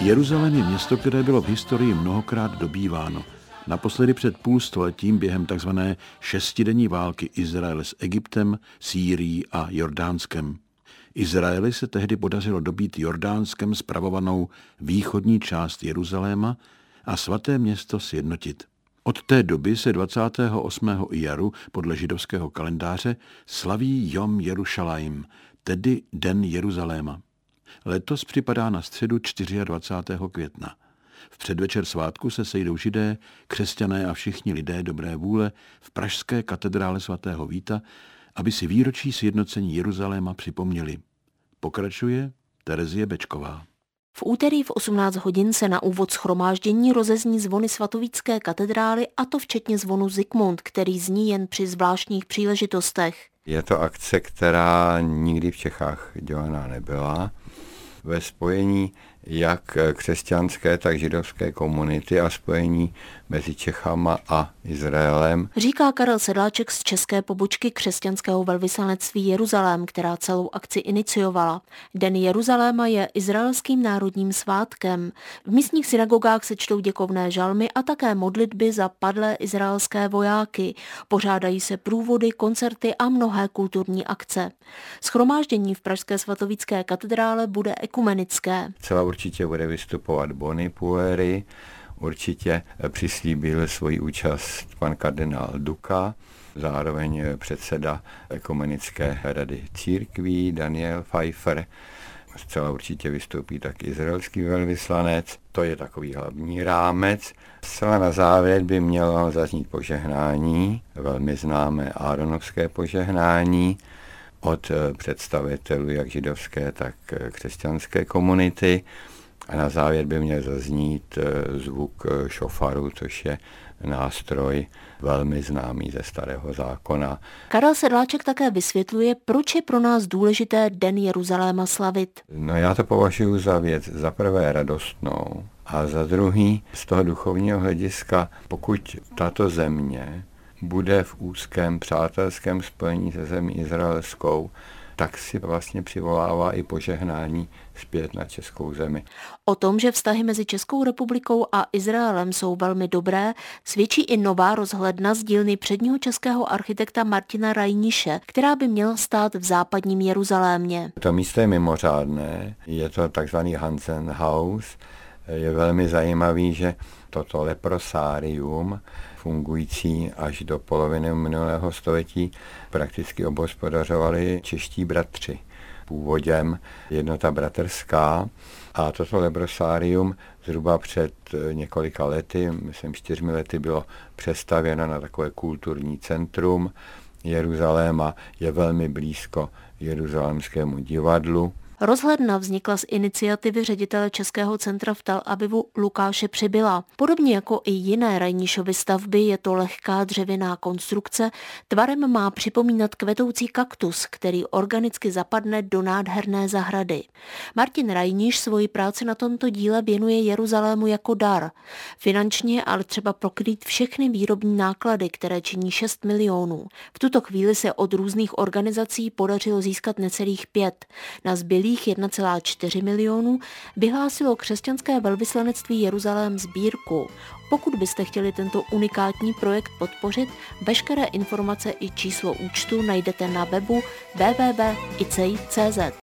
Jeruzalém je město, které bylo v historii mnohokrát dobýváno. Naposledy před půl stoletím během tzv. Šestidenní války Izraele s Egyptem, Sýrií a Jordánskem. Izraeli se tehdy podařilo dobít Jordánskem spravovanou východní část Jeruzaléma a svaté město sjednotit. Od té doby se 28. Ijaru podle židovského kalendáře slaví Jom Jerušalajim, tedy Den Jeruzaléma. Letos připadá na středu 24. května. V předvečer svátku se sejdou židé, křesťané a všichni lidé dobré vůle v pražské katedrále svatého Víta, aby si výročí sjednocení Jeruzaléma připomněli. Pokračuje Terezie Bečková. V úterý v 18 hodin se na úvod shromáždění rozezní zvony svatovícké katedrály, a to včetně zvonu Zikmund, který zní jen při zvláštních příležitostech. Je to akce, která nikdy v Čechách dělaná nebyla. Ve spojení jak křesťanské, tak židovské komunity a spojení mezi Čechama a Izraelem. Říká Karel Sedláček z české pobočky křesťanského velvyslanectví Jeruzalém, která celou akci iniciovala. Den Jeruzaléma je izraelským národním svátkem. V místních synagogách se čtou děkovné žalmy a také modlitby za padlé izraelské vojáky. Pořádají se průvody, koncerty a mnohé kulturní akce. Shromáždění v pražské svatovícké katedrále bude ekumenické. Určitě bude vystupovat Boni Pueri, určitě přislíbil svoji účast pan kardinál Duka, zároveň předseda ekumenické rady církví Daniel Pfeiffer. Zcela určitě vystoupí tak izraelský velvyslanec, to je takový hlavní rámec. Zcela na závěr by mělo zaznít požehnání, velmi známé áronovské požehnání, od představitelů jak židovské, tak křesťanské komunity. A na závěr by měl zaznít zvuk šofaru, což je nástroj velmi známý ze Starého zákona. Karel Sedláček také vysvětluje, proč je pro nás důležité Den Jeruzaléma slavit. No já to považuji za věc za prvé radostnou a za druhý z toho duchovního hlediska, pokud tato země bude v úzkém přátelském spojení se zemí izraelskou, tak si vlastně přivolává i požehnání zpět na českou zemi. O tom, že vztahy mezi Českou republikou a Izraelem jsou velmi dobré, svědčí i nová rozhledna z dílny předního českého architekta Martina Rajniše, která by měla stát v západním Jeruzalémě. To místo je mimořádné, je to takzvaný Hansen House. Je velmi zajímavý, že toto leprosárium, fungující až do poloviny minulého století, prakticky obhospodařovali čeští bratři. Původem Jednota bratrská, a toto leprosárium zhruba před několika lety, myslím 4 lety, bylo přestavěno na takové kulturní centrum Jeruzaléma, je velmi blízko Jeruzalémskému divadlu. Rozhledna vznikla z iniciativy ředitele Českého centra v Tel Avivu Lukáše Přibyla. Podobně jako i jiné Rajnišovy stavby je to lehká dřevěná konstrukce, tvarem má připomínat kvetoucí kaktus, který organicky zapadne do nádherné zahrady. Martin Rajniš svoji práci na tomto díle věnuje Jeruzalému jako dar. Finančně ale třeba pokrýt všechny výrobní náklady, které činí 6 milionů. V tuto chvíli se od různých organizací podařilo získat necelých 5. Na zbylých 1,4 milionů vyhlásilo křesťanské velvyslanectví Jeruzalém sbírku. Pokud byste chtěli tento unikátní projekt podpořit, veškeré informace i číslo účtu najdete na webu www.icej.cz.